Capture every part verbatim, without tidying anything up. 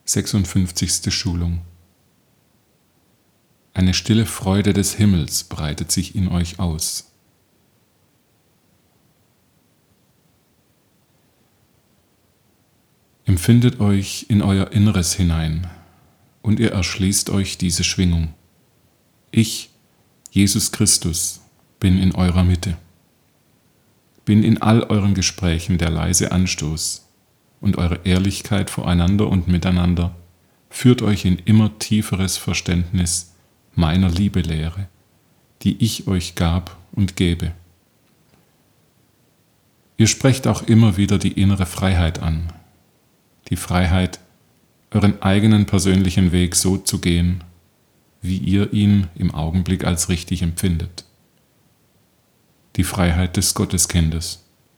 sechsundfünfzigste Schulung. Eine stille Freude des Himmels breitet sich in euch aus. Empfindet euch in euer Inneres hinein und ihr erschließt euch diese Schwingung. Ich, Jesus Christus, bin in eurer Mitte. Bin in all euren Gesprächen der leise Anstoß und eure Ehrlichkeit voreinander und miteinander führt euch in immer tieferes Verständnis meiner Liebelehre, die ich euch gab und gebe. Ihr sprecht auch immer wieder die innere Freiheit an, die Freiheit, euren eigenen persönlichen Weg so zu gehen, wie ihr ihn im Augenblick als richtig empfindet. Die Freiheit des Gotteskindes.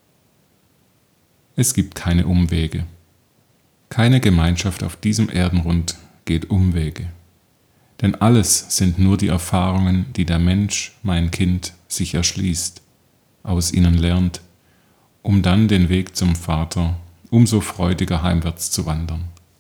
Es gibt keine Umwege. Keine Gemeinschaft auf diesem Erdenrund geht Umwege. Denn alles sind nur die Erfahrungen, die der Mensch, mein Kind, sich erschließt, aus ihnen lernt, um dann den Weg zum Vater umso freudiger heimwärts zu wandern.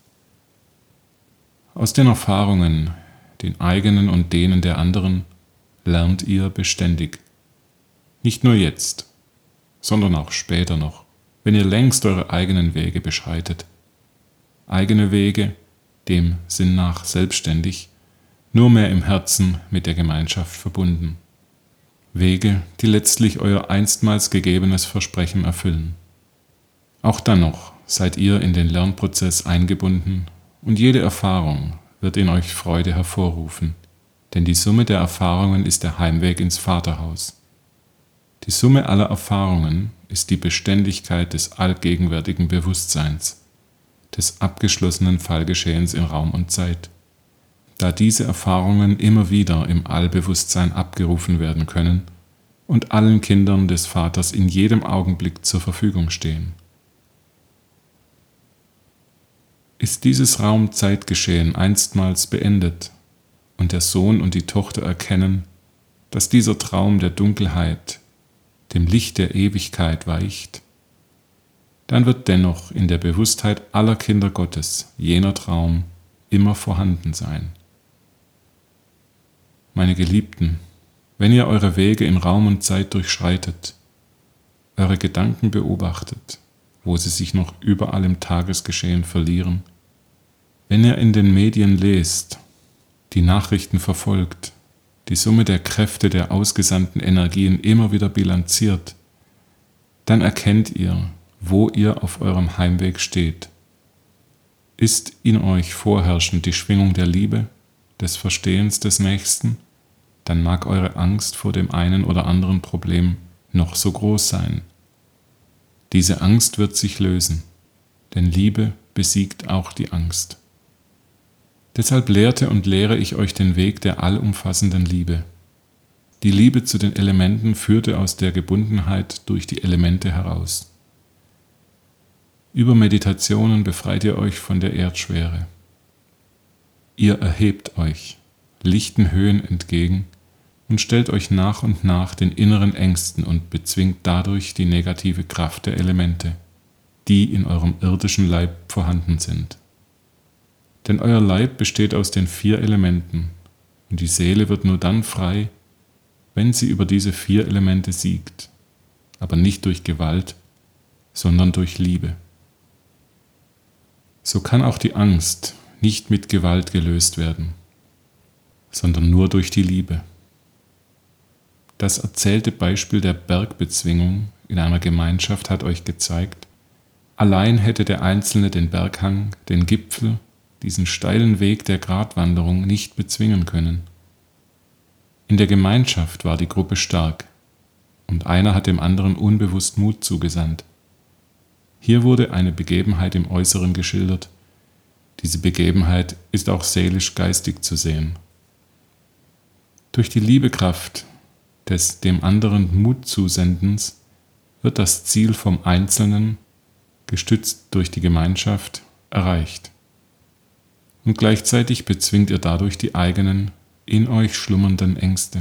Aus den Erfahrungen, den eigenen und denen der anderen, lernt ihr beständig. Nicht nur jetzt, sondern auch später noch, wenn ihr längst eure eigenen Wege beschreitet. Eigene Wege, dem Sinn nach selbstständig, nur mehr im Herzen mit der Gemeinschaft verbunden. Wege, die letztlich euer einstmals gegebenes Versprechen erfüllen. Auch dann noch seid ihr in den Lernprozess eingebunden und jede Erfahrung wird in euch Freude hervorrufen, denn die Summe der Erfahrungen ist der Heimweg ins Vaterhaus. Die Summe aller Erfahrungen ist die Beständigkeit des allgegenwärtigen Bewusstseins, des abgeschlossenen Fallgeschehens in Raum und Zeit. Da diese Erfahrungen immer wieder im Allbewusstsein abgerufen werden können und allen Kindern des Vaters in jedem Augenblick zur Verfügung stehen. Ist dieses Raum-Zeitgeschehen einstmals beendet und der Sohn und die Tochter erkennen, dass dieser Traum der Dunkelheit dem Licht der Ewigkeit weicht, dann wird dennoch in der Bewusstheit aller Kinder Gottes jener Traum immer vorhanden sein. Meine Geliebten, wenn ihr eure Wege in Raum und Zeit durchschreitet, eure Gedanken beobachtet, wo sie sich noch überall im Tagesgeschehen verlieren, wenn ihr in den Medien lest, die Nachrichten verfolgt, die Summe der Kräfte der ausgesandten Energien immer wieder bilanziert, dann erkennt ihr, wo ihr auf eurem Heimweg steht. Ist in euch vorherrschend die Schwingung der Liebe, des Verstehens des Nächsten, dann mag eure Angst vor dem einen oder anderen Problem noch so groß sein. Diese Angst wird sich lösen, denn Liebe besiegt auch die Angst. Deshalb lehrte und lehre ich euch den Weg der allumfassenden Liebe. Die Liebe zu den Elementen führte aus der Gebundenheit durch die Elemente heraus. Über Meditationen befreit ihr euch von der Erdschwere. Ihr erhebt euch, lichten Höhen entgegen und stellt euch nach und nach den inneren Ängsten und bezwingt dadurch die negative Kraft der Elemente, die in eurem irdischen Leib vorhanden sind. Denn euer Leib besteht aus den vier Elementen und die Seele wird nur dann frei, wenn sie über diese vier Elemente siegt, aber nicht durch Gewalt, sondern durch Liebe. So kann auch die Angst nicht mit Gewalt gelöst werden, sondern nur durch die Liebe. Das erzählte Beispiel der Bergbezwingung in einer Gemeinschaft hat euch gezeigt, allein hätte der Einzelne den Berghang, den Gipfel, diesen steilen Weg der Gratwanderung nicht bezwingen können. In der Gemeinschaft war die Gruppe stark und einer hat dem anderen unbewusst Mut zugesandt. Hier wurde eine Begebenheit im Äußeren geschildert. Diese Begebenheit ist auch seelisch-geistig zu sehen. Durch die Liebekraft des dem anderen Mutzusendens wird das Ziel vom Einzelnen, gestützt durch die Gemeinschaft, erreicht. Und gleichzeitig bezwingt ihr dadurch die eigenen, in euch schlummernden Ängste.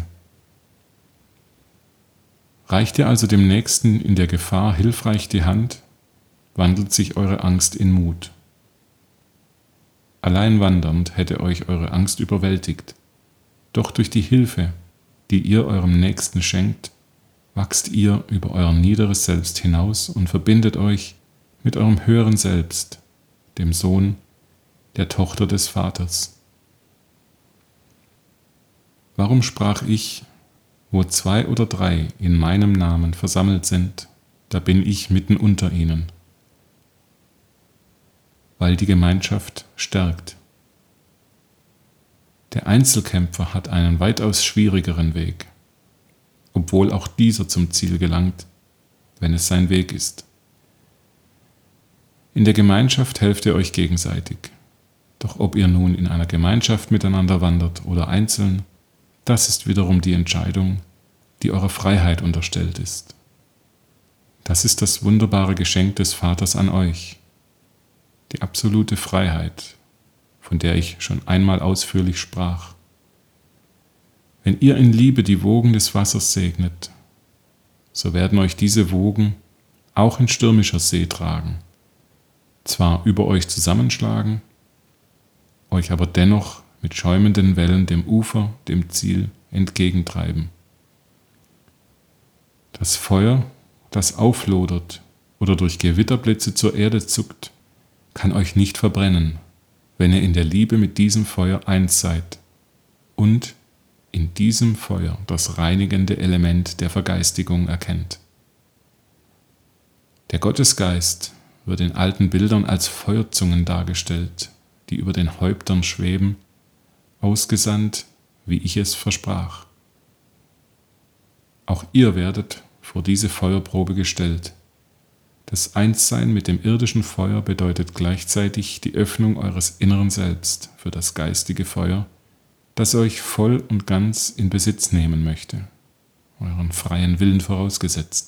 Reicht ihr also dem Nächsten in der Gefahr hilfreich die Hand, wandelt sich eure Angst in Mut. Allein wandernd hätte euch eure Angst überwältigt. Doch durch die Hilfe, die ihr eurem Nächsten schenkt, wachst ihr über euer niederes Selbst hinaus und verbindet euch mit eurem höheren Selbst, dem Sohn, der Tochter des Vaters. Warum sprach ich, wo zwei oder drei in meinem Namen versammelt sind, da bin ich mitten unter ihnen? Weil die Gemeinschaft stärkt. Der Einzelkämpfer hat einen weitaus schwierigeren Weg, obwohl auch dieser zum Ziel gelangt, wenn es sein Weg ist. In der Gemeinschaft helft ihr euch gegenseitig. Doch ob ihr nun in einer Gemeinschaft miteinander wandert oder einzeln, das ist wiederum die Entscheidung, die eurer Freiheit unterstellt ist. Das ist das wunderbare Geschenk des Vaters an euch, die absolute Freiheit, von der ich schon einmal ausführlich sprach. Wenn ihr in Liebe die Wogen des Wassers segnet, so werden euch diese Wogen auch in stürmischer See tragen, zwar über euch zusammenschlagen, euch aber dennoch mit schäumenden Wellen dem Ufer, dem Ziel entgegentreiben. Das Feuer, das auflodert oder durch Gewitterblitze zur Erde zuckt, kann euch nicht verbrennen, wenn ihr in der Liebe mit diesem Feuer eins seid und in diesem Feuer das reinigende Element der Vergeistigung erkennt. Der Gottesgeist wird in alten Bildern als Feuerzungen dargestellt, die über den Häuptern schweben, ausgesandt, wie ich es versprach. Auch ihr werdet vor diese Feuerprobe gestellt. Das Einssein mit dem irdischen Feuer bedeutet gleichzeitig die Öffnung eures inneren Selbst für das geistige Feuer, das euch voll und ganz in Besitz nehmen möchte, euren freien Willen vorausgesetzt.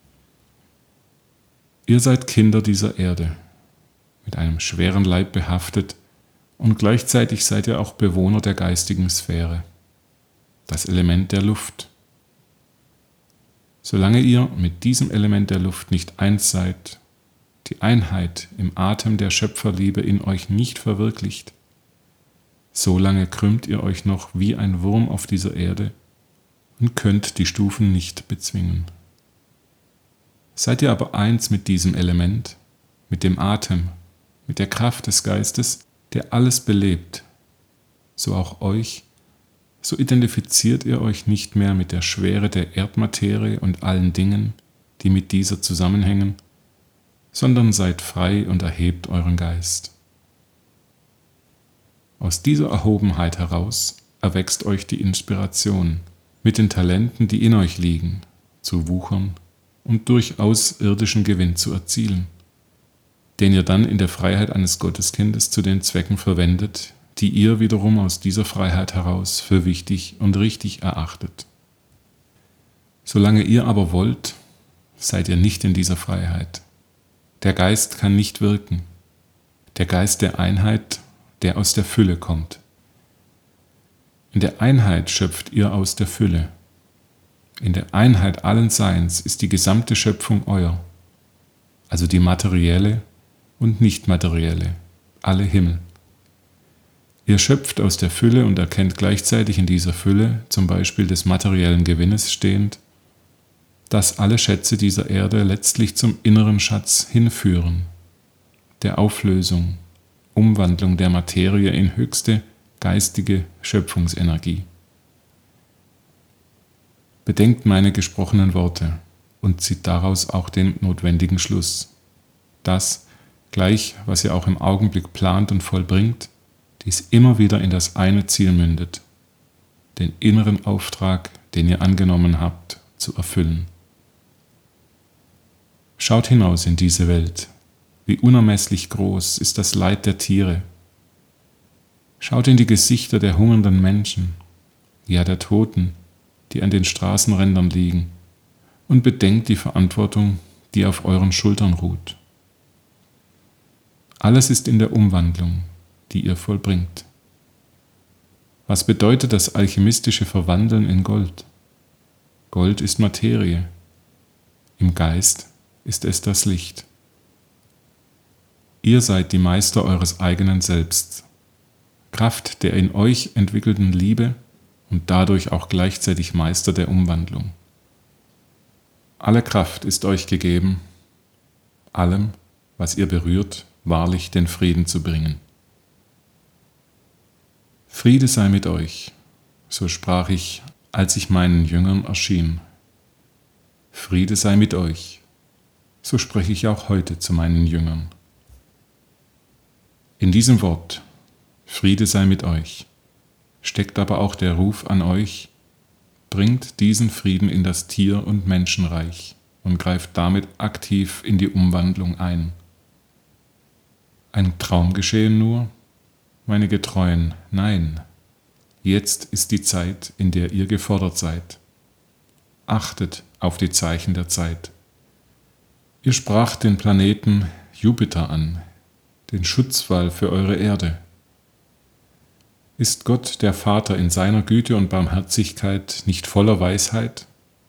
Ihr seid Kinder dieser Erde, mit einem schweren Leib behaftet, und gleichzeitig seid ihr auch Bewohner der geistigen Sphäre, das Element der Luft. Solange ihr mit diesem Element der Luft nicht eins seid, die Einheit im Atem der Schöpferliebe in euch nicht verwirklicht, solange krümmt ihr euch noch wie ein Wurm auf dieser Erde und könnt die Stufen nicht bezwingen. Seid ihr aber eins mit diesem Element, mit dem Atem, mit der Kraft des Geistes, der alles belebt, so auch euch, so identifiziert ihr euch nicht mehr mit der Schwere der Erdmaterie und allen Dingen, die mit dieser zusammenhängen, sondern seid frei und erhebt euren Geist. Aus dieser Erhobenheit heraus erwächst euch die Inspiration, mit den Talenten, die in euch liegen, zu wuchern und durchaus irdischen Gewinn zu erzielen, den ihr dann in der Freiheit eines Gotteskindes zu den Zwecken verwendet, die ihr wiederum aus dieser Freiheit heraus für wichtig und richtig erachtet. Solange ihr aber wollt, seid ihr nicht in dieser Freiheit. Der Geist kann nicht wirken. Der Geist der Einheit, der aus der Fülle kommt. In der Einheit schöpft ihr aus der Fülle. In der Einheit allen Seins ist die gesamte Schöpfung euer, also die materielle und nicht materielle, alle Himmel. Ihr schöpft aus der Fülle und erkennt gleichzeitig in dieser Fülle, zum Beispiel des materiellen Gewinnes stehend, dass alle Schätze dieser Erde letztlich zum inneren Schatz hinführen, der Auflösung, Umwandlung der Materie in höchste geistige Schöpfungsenergie. Bedenkt meine gesprochenen Worte und zieht daraus auch den notwendigen Schluss, dass, gleich was ihr auch im Augenblick plant und vollbringt, dies immer wieder in das eine Ziel mündet, den inneren Auftrag, den ihr angenommen habt, zu erfüllen. Schaut hinaus in diese Welt, wie unermesslich groß ist das Leid der Tiere. Schaut in die Gesichter der hungernden Menschen, ja der Toten, die an den Straßenrändern liegen, und bedenkt die Verantwortung, die auf euren Schultern ruht. Alles ist in der Umwandlung, die ihr vollbringt. Was bedeutet das alchemistische Verwandeln in Gold? Gold ist Materie. Im Geist ist es das Licht. Ihr seid die Meister eures eigenen Selbst, Kraft der in euch entwickelten Liebe und dadurch auch gleichzeitig Meister der Umwandlung. Alle Kraft ist euch gegeben, allem, was ihr berührt, wahrlich den Frieden zu bringen. Friede sei mit euch, so sprach ich, als ich meinen Jüngern erschien. Friede sei mit euch, so spreche ich auch heute zu meinen Jüngern. In diesem Wort, Friede sei mit euch, steckt aber auch der Ruf an euch, bringt diesen Frieden in das Tier- und Menschenreich und greift damit aktiv in die Umwandlung ein. Ein Traumgeschehen nur? Meine Getreuen, nein. Jetzt ist die Zeit, in der ihr gefordert seid. Achtet auf die Zeichen der Zeit. Ihr spracht den Planeten Jupiter an, den Schutzwall für eure Erde. Ist Gott, der Vater, in seiner Güte und Barmherzigkeit nicht voller Weisheit?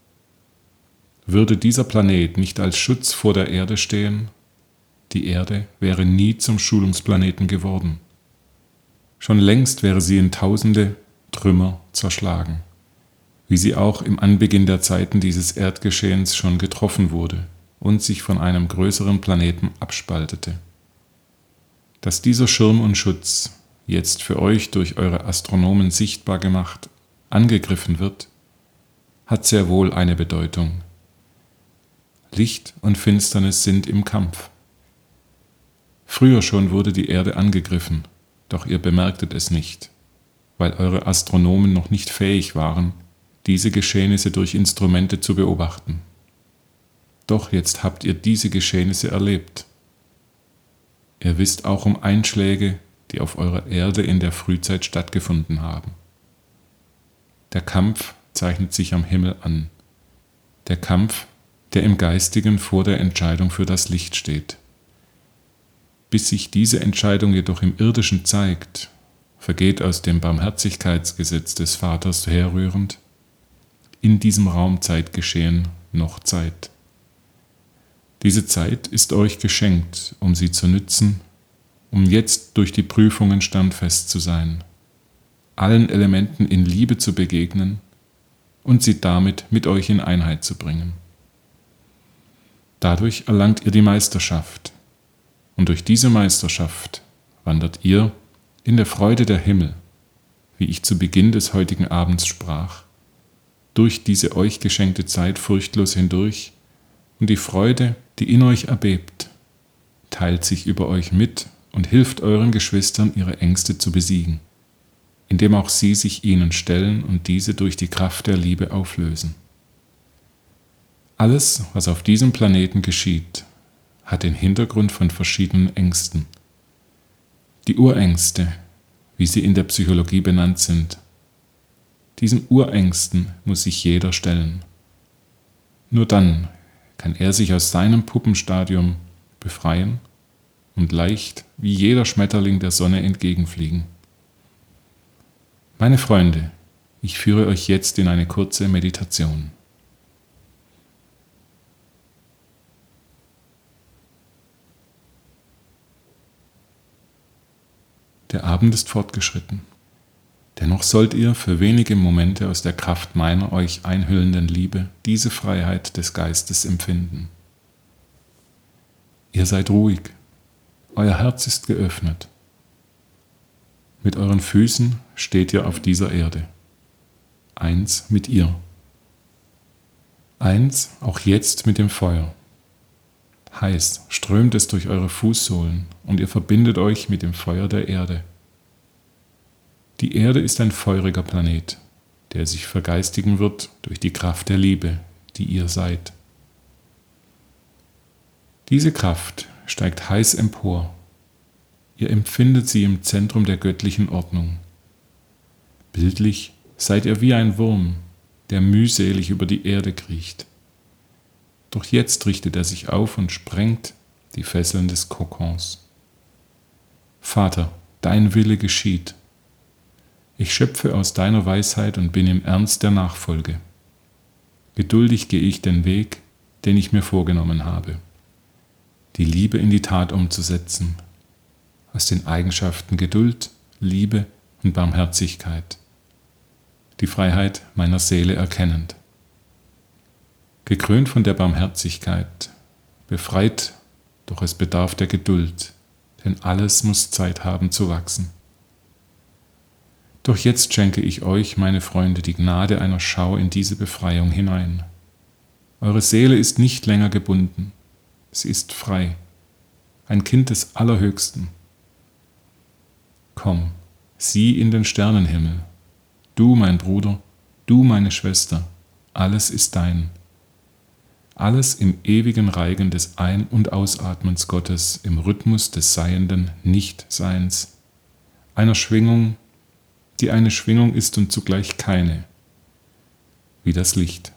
Würde dieser Planet nicht als Schutz vor der Erde stehen, die Erde wäre nie zum Schulungsplaneten geworden. Schon längst wäre sie in tausende Trümmer zerschlagen, wie sie auch im Anbeginn der Zeiten dieses Erdgeschehens schon getroffen wurde und sich von einem größeren Planeten abspaltete. Dass dieser Schirm und Schutz, jetzt für euch durch eure Astronomen sichtbar gemacht, angegriffen wird, hat sehr wohl eine Bedeutung. Licht und Finsternis sind im Kampf. Früher schon wurde die Erde angegriffen, doch ihr bemerktet es nicht, weil eure Astronomen noch nicht fähig waren, diese Geschehnisse durch Instrumente zu beobachten. Doch jetzt habt ihr diese Geschehnisse erlebt. Ihr wisst auch um Einschläge, die auf eurer Erde in der Frühzeit stattgefunden haben. Der Kampf zeichnet sich am Himmel an. Der Kampf, der im Geistigen vor der Entscheidung für das Licht steht. Bis sich diese Entscheidung jedoch im Irdischen zeigt, vergeht aus dem Barmherzigkeitsgesetz des Vaters herrührend in diesem Raumzeitgeschehen noch Zeit. Diese Zeit ist euch geschenkt, um sie zu nützen, um jetzt durch die Prüfungen standfest zu sein, allen Elementen in Liebe zu begegnen und sie damit mit euch in Einheit zu bringen. Dadurch erlangt ihr die Meisterschaft, und durch diese Meisterschaft wandert ihr in der Freude der Himmel, wie ich zu Beginn des heutigen Abends sprach, durch diese euch geschenkte Zeit furchtlos hindurch, und die Freude, die in euch erbebt, teilt sich über euch mit und hilft euren Geschwistern, ihre Ängste zu besiegen, indem auch sie sich ihnen stellen und diese durch die Kraft der Liebe auflösen. Alles, was auf diesem Planeten geschieht, hat den Hintergrund von verschiedenen Ängsten. Die Urängste, wie sie in der Psychologie benannt sind. Diesen Urängsten muss sich jeder stellen. Nur dann kann er sich aus seinem Puppenstadium befreien und leicht wie jeder Schmetterling der Sonne entgegenfliegen. Meine Freunde, ich führe euch jetzt in eine kurze Meditation. Der Abend ist fortgeschritten. Dennoch sollt ihr für wenige Momente aus der Kraft meiner euch einhüllenden Liebe diese Freiheit des Geistes empfinden. Ihr seid ruhig, euer Herz ist geöffnet. Mit euren Füßen steht ihr auf dieser Erde, eins mit ihr, eins auch jetzt mit dem Feuer. Heiß strömt es durch eure Fußsohlen und ihr verbindet euch mit dem Feuer der Erde. Die Erde ist ein feuriger Planet, der sich vergeistigen wird durch die Kraft der Liebe, die ihr seid. Diese Kraft steigt heiß empor. Ihr empfindet sie im Zentrum der göttlichen Ordnung. Bildlich seid ihr wie ein Wurm, der mühselig über die Erde kriecht. Doch jetzt richtet er sich auf und sprengt die Fesseln des Kokons. Vater, dein Wille geschieht. Ich schöpfe aus deiner Weisheit und bin im Ernst der Nachfolge. Geduldig gehe ich den Weg, den ich mir vorgenommen habe, die Liebe in die Tat umzusetzen, aus den Eigenschaften Geduld, Liebe und Barmherzigkeit, die Freiheit meiner Seele erkennend. Gekrönt von der Barmherzigkeit, befreit, doch es bedarf der Geduld, denn alles muss Zeit haben zu wachsen. Doch jetzt schenke ich euch, meine Freunde, die Gnade einer Schau in diese Befreiung hinein. Eure Seele ist nicht länger gebunden, sie ist frei, ein Kind des Allerhöchsten. Komm, sieh in den Sternenhimmel, du, mein Bruder, du, meine Schwester, alles ist dein. Alles im ewigen Reigen des Ein- und Ausatmens Gottes, im Rhythmus des seienden Nichtseins, einer Schwingung, die eine Schwingung ist und zugleich keine, wie das Licht.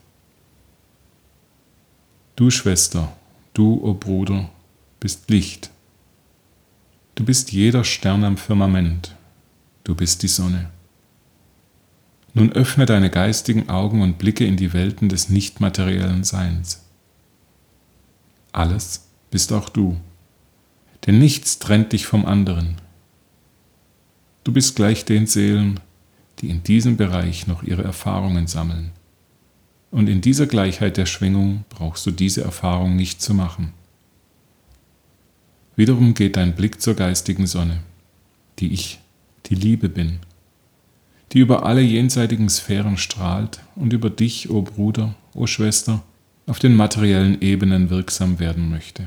Du Schwester, du, o Bruder, bist Licht. Du bist jeder Stern am Firmament, du bist die Sonne. Nun öffne deine geistigen Augen und blicke in die Welten des nichtmateriellen Seins. Alles bist auch du, denn nichts trennt dich vom anderen. Du bist gleich den Seelen, die in diesem Bereich noch ihre Erfahrungen sammeln. Und in dieser Gleichheit der Schwingung brauchst du diese Erfahrung nicht zu machen. Wiederum geht dein Blick zur geistigen Sonne, die ich, die Liebe bin, die über alle jenseitigen Sphären strahlt und über dich, o Bruder, o Schwester, auf den materiellen Ebenen wirksam werden möchte.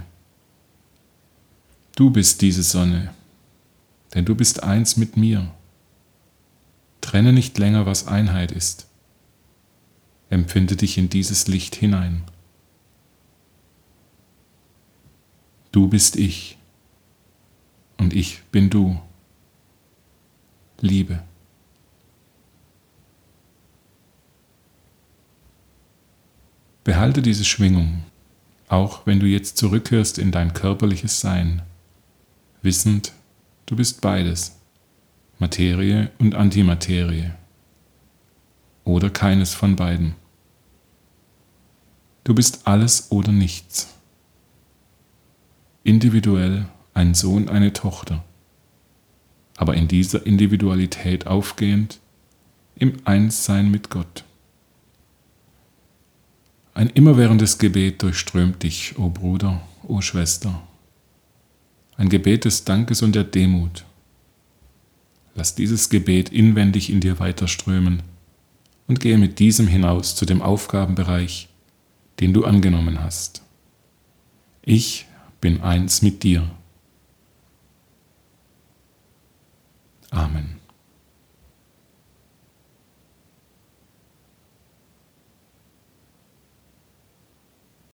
Du bist diese Sonne, denn du bist eins mit mir. Trenne nicht länger, was Einheit ist. Empfinde dich in dieses Licht hinein. Du bist ich und ich bin du. Liebe. Behalte diese Schwingung, auch wenn du jetzt zurückkehrst in dein körperliches Sein, wissend, du bist beides, Materie und Antimaterie, oder keines von beiden. Du bist alles oder nichts, individuell ein Sohn, eine Tochter, aber in dieser Individualität aufgehend im Einssein mit Gott. Ein immerwährendes Gebet durchströmt dich, o Bruder, o Schwester. Ein Gebet des Dankes und der Demut. Lass dieses Gebet inwendig in dir weiterströmen und gehe mit diesem hinaus zu dem Aufgabenbereich, den du angenommen hast. Ich bin eins mit dir. Amen.